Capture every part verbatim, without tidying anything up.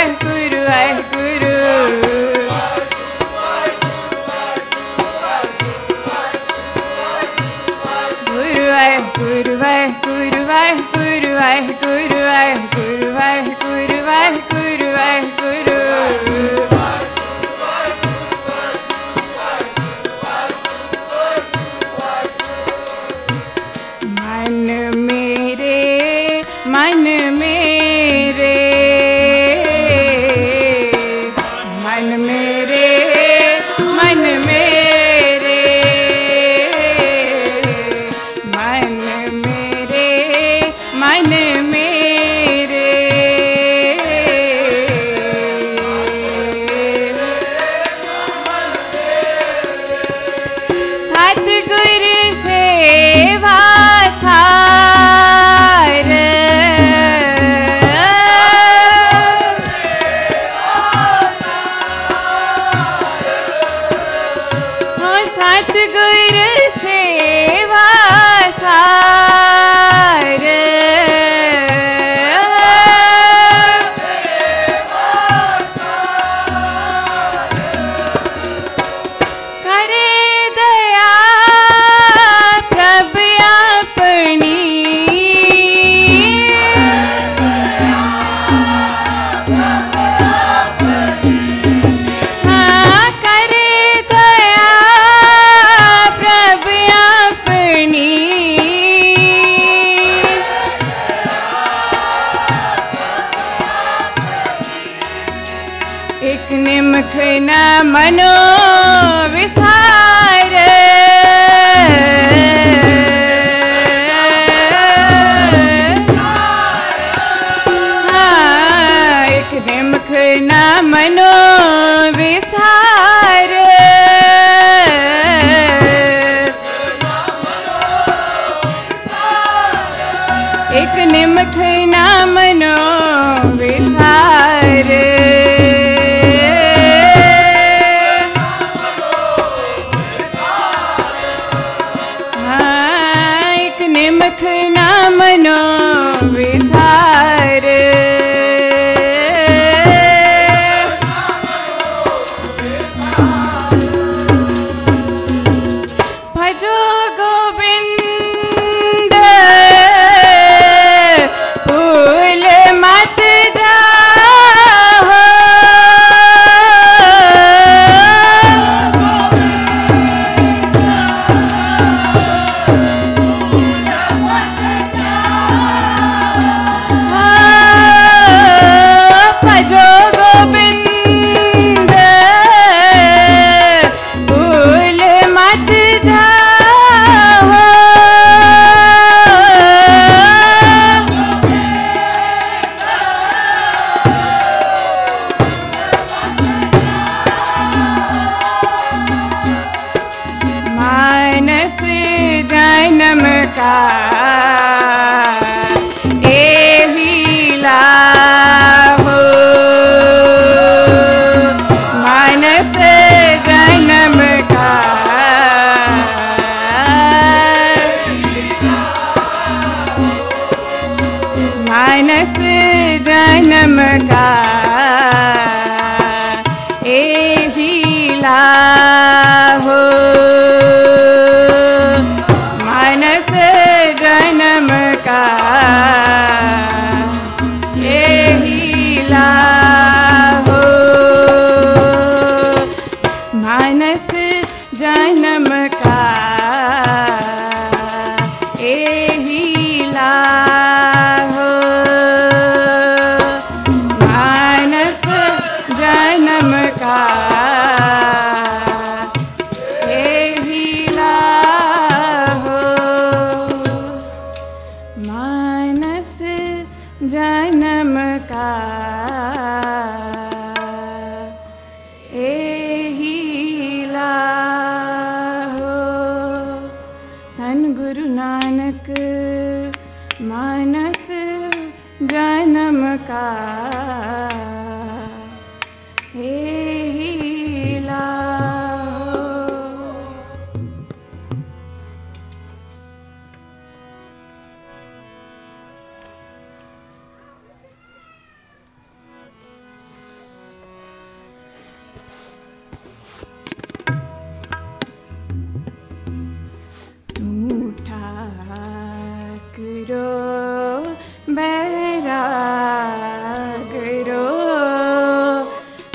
वाहेगुरु वाहेगुरु गुरु वाहेगुरु वाहेगुरु वाहेगुरु वाहेगुरु वाहेगुरु वाहेगुरु वाहेगुरु वाहेगुरु मन मेरे मन मेरे मन मेरे मन मेरे मन मेरे सतगुरु सेवा एक निमख न मनो विसार हाँ, एक निमख न मनो विसार एक निमख न मनो विसार निमख न मनो विसार भजो गोविंद भूल मत जाओ जन्म का एही लाहो मानस जन्म का मानस जन्म का एही लाहो जन्म का यही लाहो मानस जन्म का यही लाहो मानस जन्म का जन्म का एही लाहो धन गुरु नानक मानस जन्म का एही लाहो।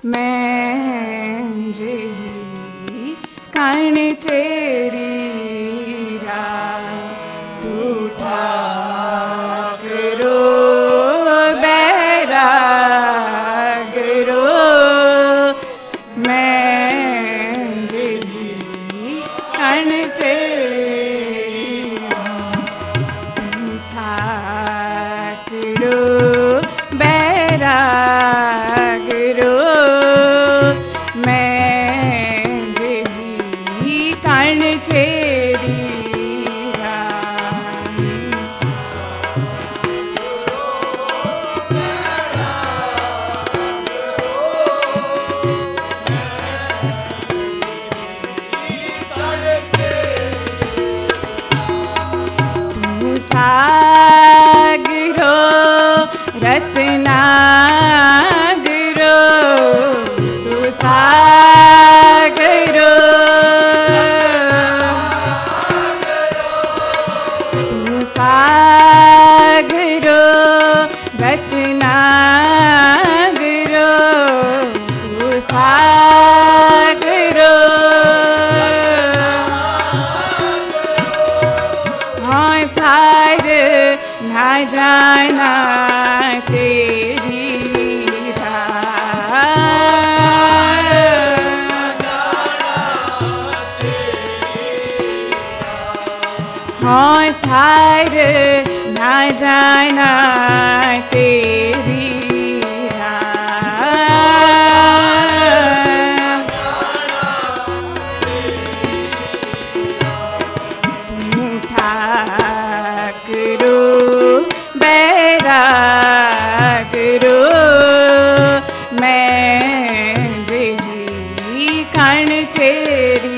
मैं जी कण चेरीरा तू ठाकरो बैरागरो मैं जी कण चेरीरा तू ठाकरो बैरागरो सागरो रत्नागरो तू सागरो तू सागरो रत्नागरो तू सागरो हाँ सार ना जाना तेरी हाँ सार ना जाना तेरी ठाकरो बैरागरो मैं जी कण चेरी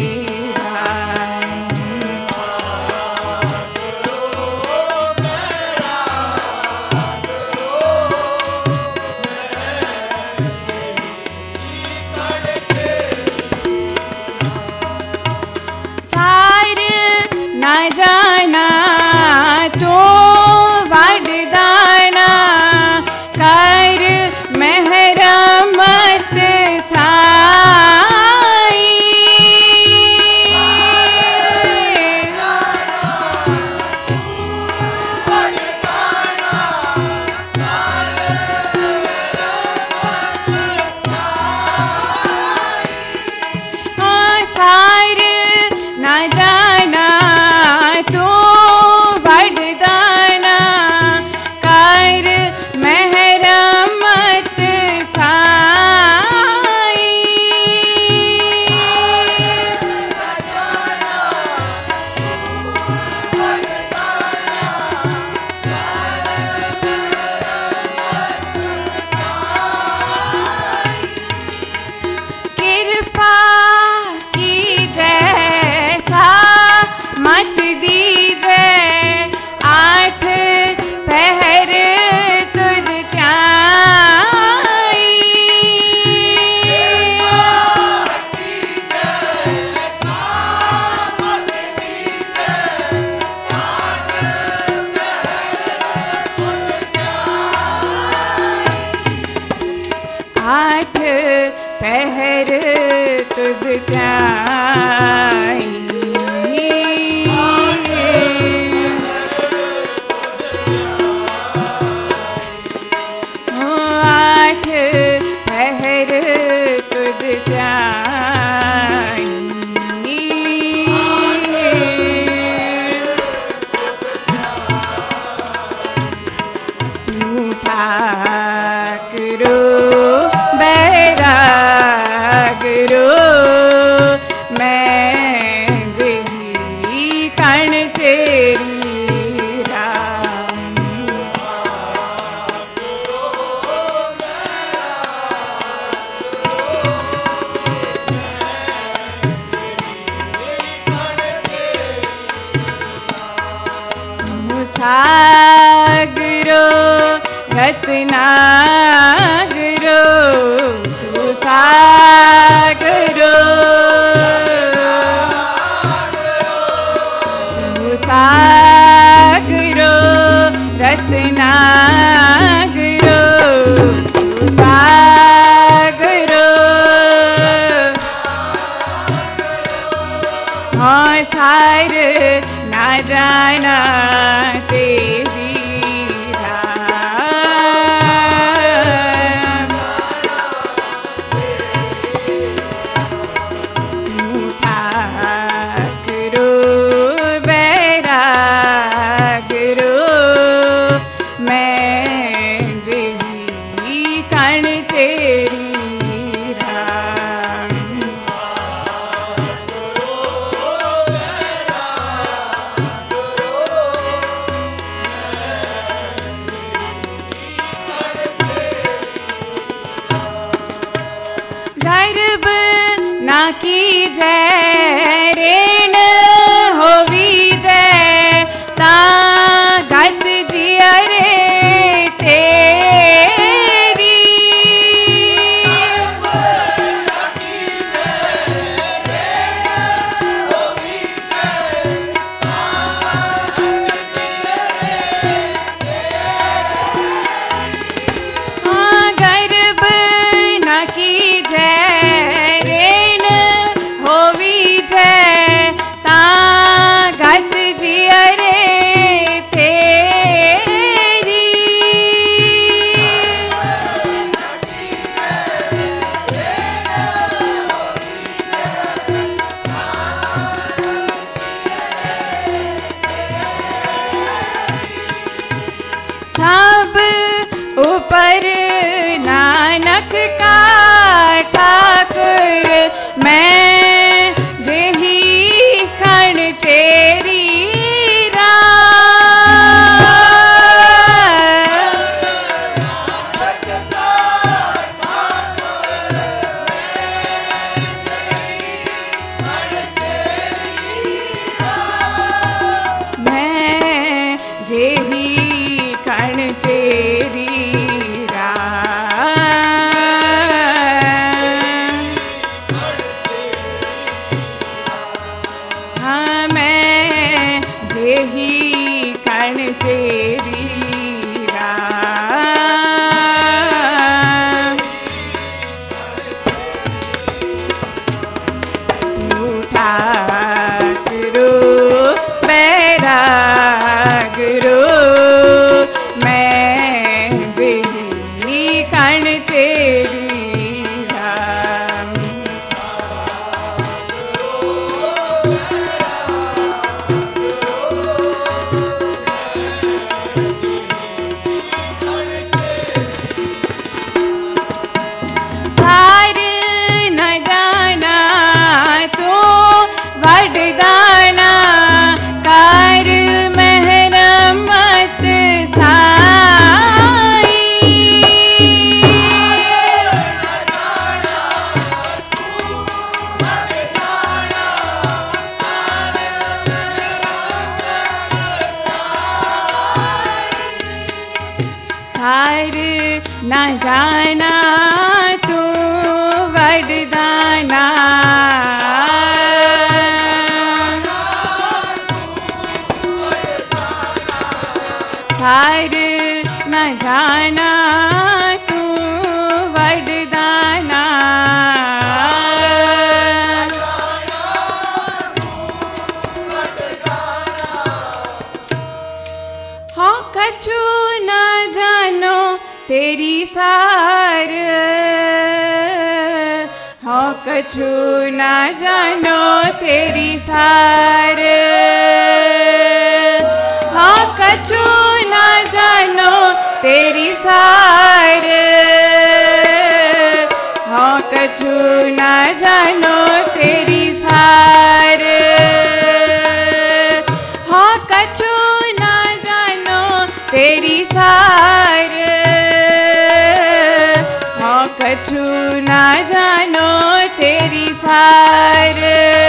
ना जाना तो वरदाना कर मेहरमत साई हाँ सार ना जाना आठ पहर तुझ त्याई आठ पहर तुझ त्याई तू ठाकरो बैरागरो मैं जी कण चेरी सागरो रत्नागरो तू सागरो तू सागरो रत्नागरो तू सागरो ना की जय रेण होवी जय तागत जिया रे तेरी। हाँ गर्भ ना की जय रेण होवी जय तागत जिया रे तेरी। सब ऊपर नानक का ठाकुर मैं जेही खण तेरी राम। मैं जेही खण तेरी राम। हाँ मैं जेही खण तेरी राम। ठाकुरो बैरागरो मैं जेही खण तेरी राम। सार न जाना तो वरदाना कर मेहरमत साई। सार न जाना तू वरदाना सार न जाना तू वरदाना। हाँ कछु न जानो तेरी सार हाँ कछु न जानो तेरी सार। हाँ कछु न जानो तेरी सार हाँ कछु न जानो तेरी सार। हाँ कछु न जानो तेरी सार हाँ कछु न जानो तेरी सार।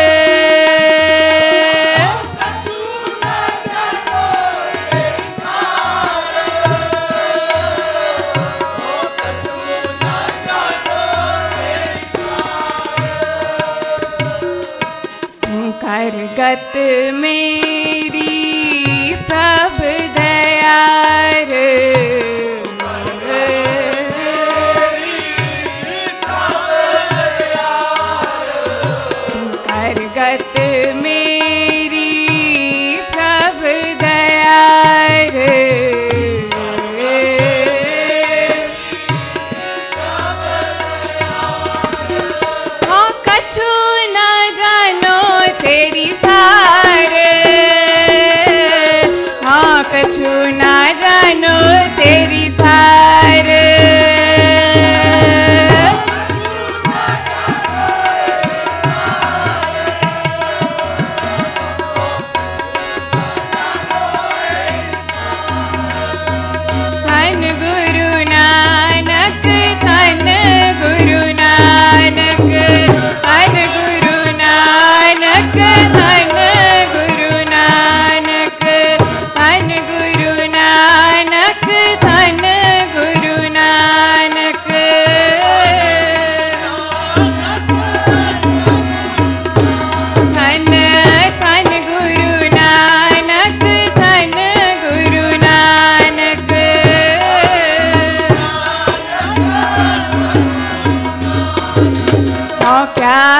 करगत मेरी प्रभ दयार करगत मेरी प्रभ दयार। हाँ कछु न जानो तेरी सार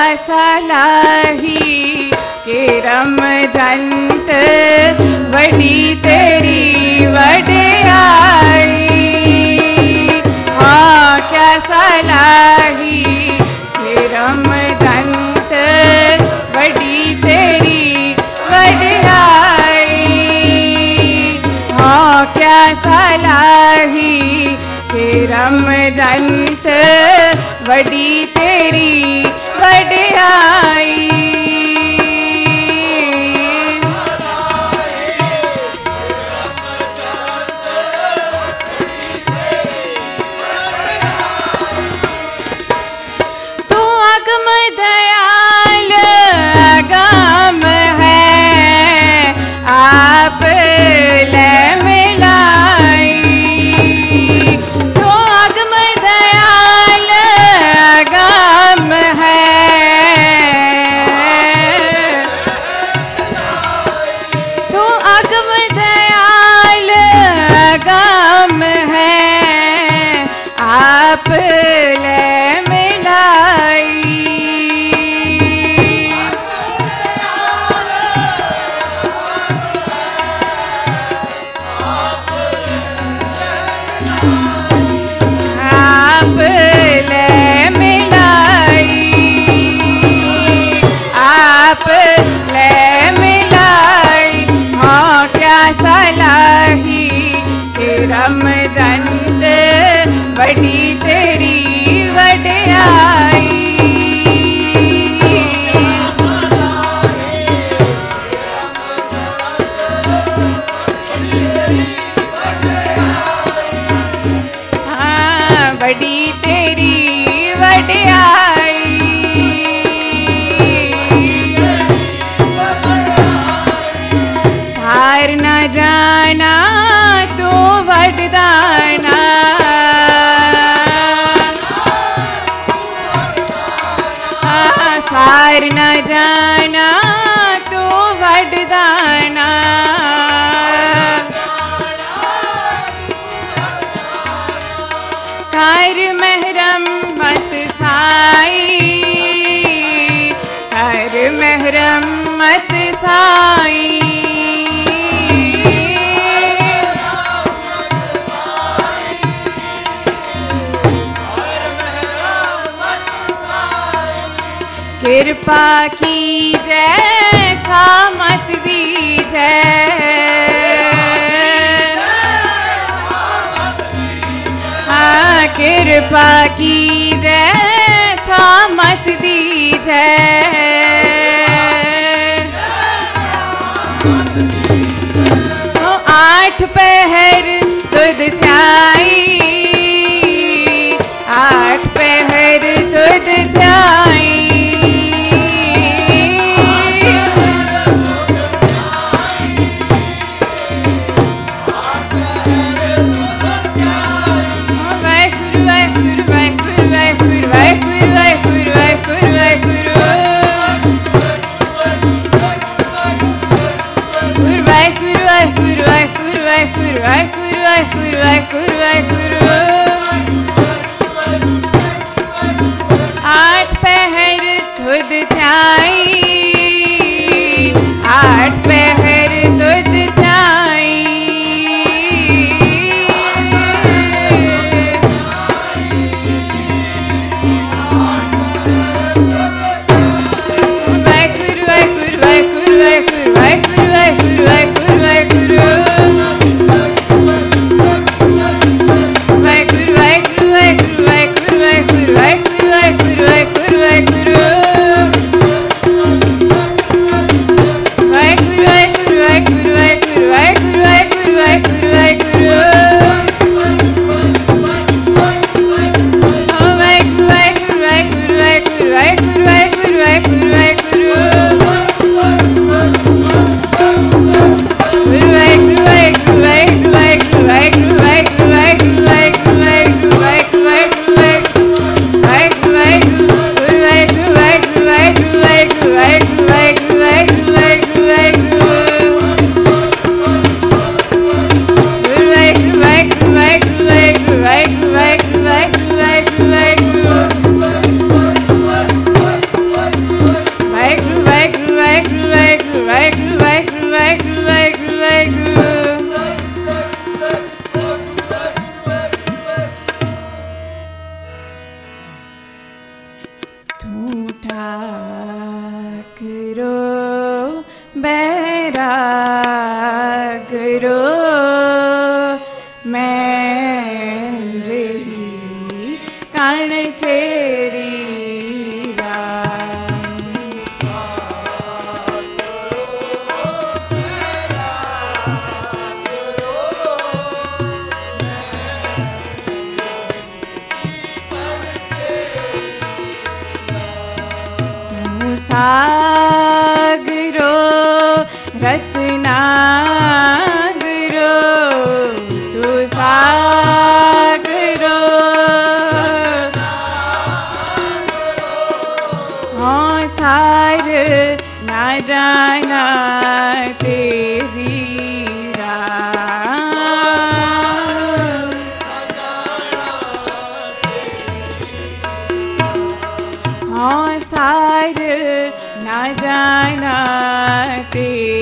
सलाही के रम जंत वडी तेरी वडियाई। हाँ क्या सलाही के रम जंत वडी तेरी वडियाई। हाँ क्या सलाही के रम जंत वडी तेरी वडियाई। तू अगम दयाल अगम है आप ले मिलाई। तू अगम दयाल अगम है तू अगम दयाल अगम है आप ले मिलाई। आप ले मिलाई। आप ले मिलाई। हाँ क्या सलाही के रम जंत वडी तेरी वडियाई। हाँ वडी तेरी वडियाई। हार न जाना तू वरदाना। हाँ हार न जाना तू वरदाना। कर महरम मत साई। कर महरम मत साई। कृपा की जैसा मत दीजै। हाँ कृपा की जैसा मत दीजै। तो आठ पहर तुध ध्याई। आठ पहर तुध ध्याई। आठ पहर तुध ध्याई। आठ पहर तुध ध्याई। तू ठाकरो बैरागरो मैं जेही कण चेरी सागरो रत्नागरो तू सागरो हाँ सार ना जाना तेरी हाँ सार ना जाना तेरी